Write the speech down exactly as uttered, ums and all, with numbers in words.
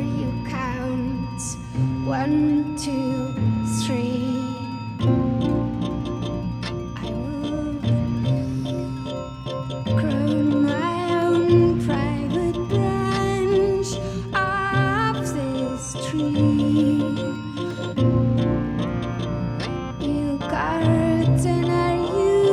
you count one, two, three. I will grow my own private branch of this tree.